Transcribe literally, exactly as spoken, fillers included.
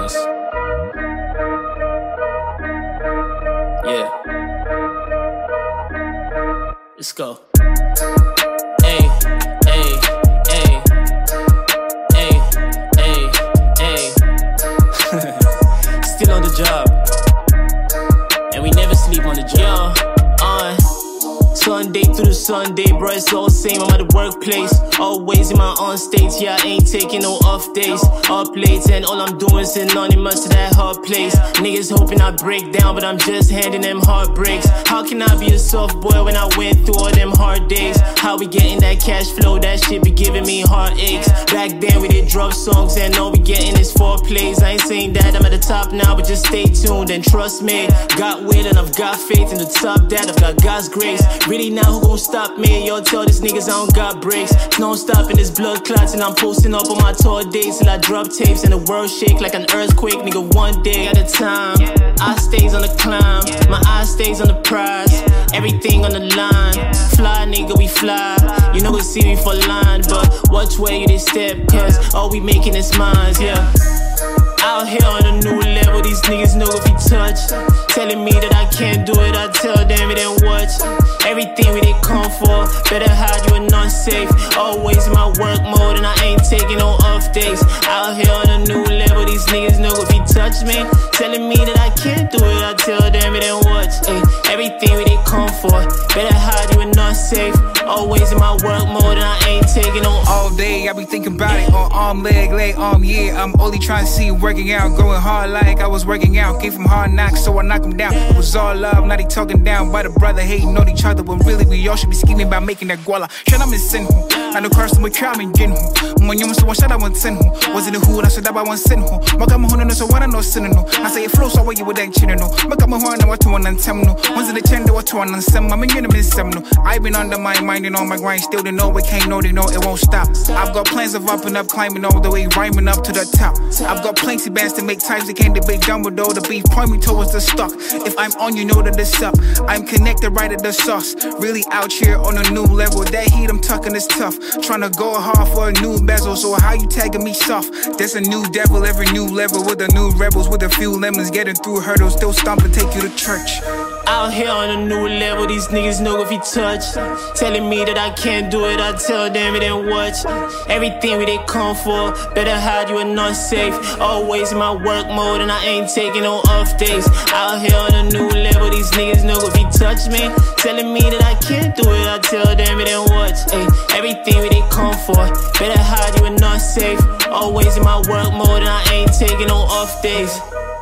songs. Yeah. Let's go. Hey, hey, hey, hey, hey, hey. Still on the job, and we never sleep on the job. On Sunday through the Sunday, bro, it's all same. I'm at the workplace, always in my own states. Yeah, I ain't taking no off days, up late, and all I'm doing is anonymous to that hard place. Niggas hoping I break down, but I'm just handing them heartbreaks. How can I be a soft boy when I went through all them hard days? How we getting that cash flow? That shit be giving me heartaches. Back then we did drop songs, and all we getting is four plays. I ain't saying that I'm at the top now, but just stay tuned and trust me. Got will and I've got faith in the top that I've got God's grace. Really now who gon' stop me? Yo, tell these niggas I don't got breaks. No stopping this blood clots, and I'm posting up on my tour days till I drop tapes and the world shake like an earthquake. Nigga, one day at a time. I stays on the climb, my eye stays on the prize. Everything on the line. Fly nigga, we fly. You know we see me for line, but watch where you they step, cause all we making is minds, yeah. Out here on a new level, these niggas know if you touch. Telling me that I can't do it, I tell them it ain't what. Everything we they come for, better hide you and not safe. Always in my work mode and I ain't taking no off days. Out here on a new level, these niggas know if you touch me. Telling me that I can't do it, I tell them it ain't what. Ay, everything we they come for, better hide you and not safe. Always in my work mode and I ain't taking no. All day I be thinking about it, on arm, leg, leg, arm, yeah. I'm only trying to see working out, going hard like I was working out. Came from hard knocks, so I knock him down. It was all love, now they talking down by the brother hating on each other, when really we all should be scheming about making that guala. Shut up and send who? I know cars to crowd and get who. When you must watch that I want send who. Was it a who? I said that I want send who. Makama who no so what I know send no. I say it flows so you would that chino. Makama who I know what to one and tem no. Once in the chen what to one and sem. I'm in the miss sem no. I've been under my mind and on my grind, still they know we can't know they know it won't stop. I've got plans of up and up, climbing all the way, rhyming up to the top. I've got plenty bands to make types that can't debate down with all the beef. Point me towards the stock. If I'm on, you know that it's up. I'm connected right at the sauce. Really out here on a new level. That heat I'm tucking is tough. Tryna go hard for a new bezel. So how you tagging me soft? There's a new devil every new level, with the new rebels, with a few lemons, getting through hurdles, still stomping, take you to church. Out here on a new level, these niggas know if you touch. Telling me that I can't do it, I tell them it ain't what. Everything we they come for, better hide you and not safe. Always in my work mode and I ain't taking no off days. Out here on a new level, these niggas know if you touch me. Telling me that I can't do it, I tell them it ain't what. Ay, everything we they come for, better hide you and not safe. Always in my work mode and I ain't taking no off days.